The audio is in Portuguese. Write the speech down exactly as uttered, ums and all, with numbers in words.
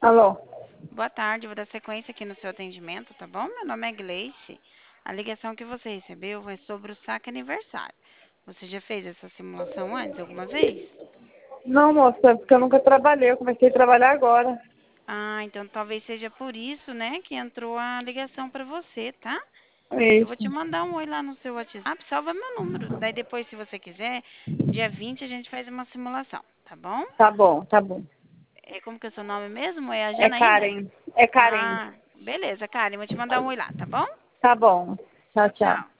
Alô? Boa tarde, vou dar sequência aqui no seu atendimento, tá bom? Meu nome é Gleice. A ligação que você recebeu foi sobre o saque aniversário. Você já fez essa simulação antes, alguma vez? Não, moça, é porque eu nunca trabalhei, eu comecei a trabalhar agora. Ah, então talvez seja por isso, né, que entrou a ligação para você, tá? É Eu vou isso. te mandar um oi lá no seu WhatsApp, salva meu número. Daí depois, se você quiser, dia vinte a gente faz uma simulação, tá bom? Tá bom, tá bom. É, como que é o seu nome mesmo? É a É Janaína? Karen. É Karen. Ah, beleza, Karen, vou te mandar um oi lá, tá bom? Tá bom. Tchau, tchau. Tchau.